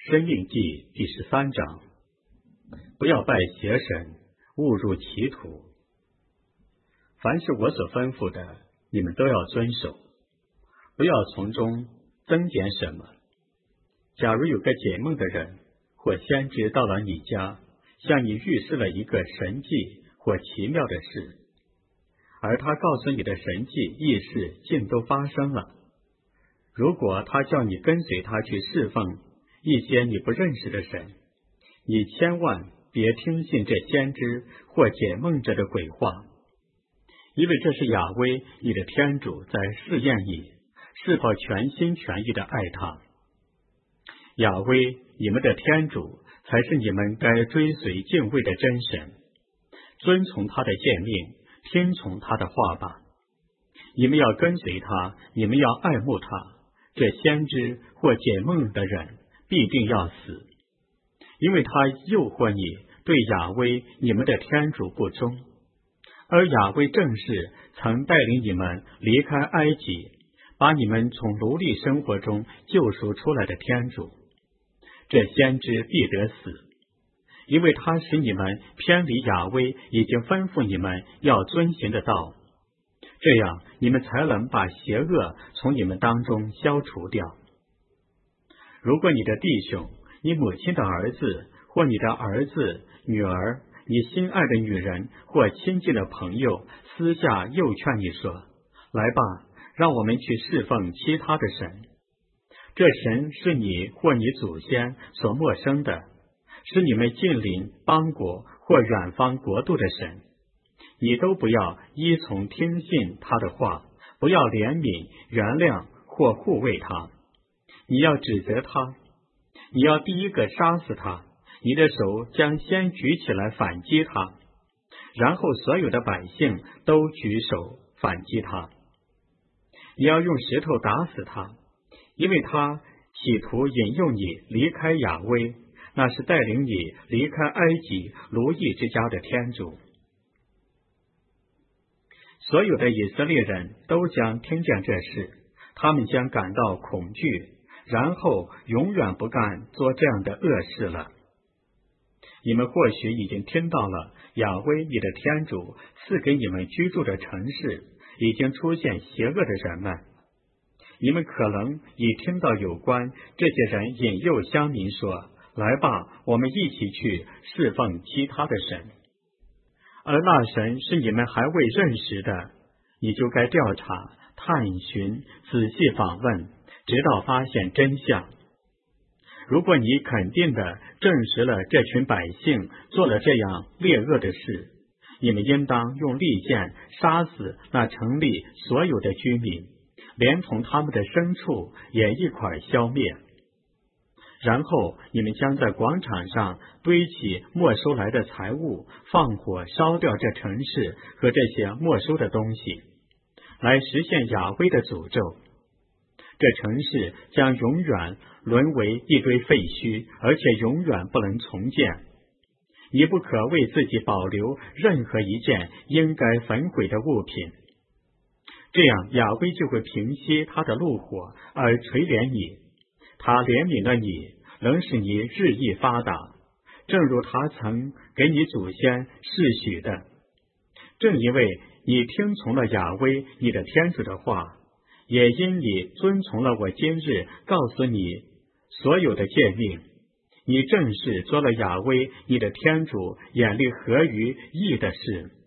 申命记第13章。不要拜邪神，误入歧途。凡是我所吩咐的，你们都要遵守，不要从中增减什么。假如有个解梦的人或先知到了你家，向你预示了一个神迹或奇妙的事，而他告诉你的神迹异事尽都发生了，如果他叫你跟随他去侍奉一些你不认识的神，你千万别听信这先知或解梦者的鬼话，因为这是亚威你的天主在试验你是否全心全意的爱他。亚威你们的天主才是你们该追随敬畏的真神，遵从他的诫命，听从他的话吧。你们要跟随他，你们要爱慕他，这先知或解梦的人必定要死，因为他诱惑你对亚威你们的天主不忠。而亚威正是曾带领你们离开埃及，把你们从奴隶生活中救赎出来的天主。这先知必得死，因为他使你们偏离亚威已经吩咐你们要遵行的道，这样你们才能把邪恶从你们当中消除掉。如果你的弟兄、你母亲的儿子或你的儿子、女儿、你心爱的女人或亲近的朋友私下诱劝你说，来吧，让我们去侍奉其他的神，这神是你或你祖先所陌生的，是你们近邻邦国或远方国度的神，你都不要依从听信他的话，不要怜悯、原谅或护卫他，你要指责他，你要第一个杀死他，你的手将先举起来反击他，然后所有的百姓都举手反击他。你要用石头打死他，因为他企图引诱你离开亚威，那是带领你离开埃及奴役之家的天主。所有的以色列人都将听见这事，他们将感到恐惧，然后永远不干做这样的恶事了。你们或许已经听到了亚威你的天主赐给你们居住的城市已经出现邪恶的人们，你们可能已听到有关这些人引诱乡民说，来吧，我们一起去侍奉其他的神，而那神是你们还未认识的，你就该调查、探寻、仔细访问，直到发现真相。如果你肯定地证实了这群百姓做了这样烈恶的事，你们应当用利剑杀死那城里所有的居民，连同他们的牲畜也一块消灭。然后你们将在广场上堆起没收来的财物，放火烧掉这城市和这些没收的东西，来实现亚威的诅咒。这城市将永远沦为一堆废墟，而且永远不能重建。你不可为自己保留任何一件应该焚毁的物品，这样亚威就会平息他的怒火而垂怜你，他怜悯了你，能使你日益发达，正如他曾给你祖先示许的。正因为你听从了亚威你的天主的话，也因你遵从了我今日告诉你所有的诫命，你正是做了亚威你的天主眼里合于义的事。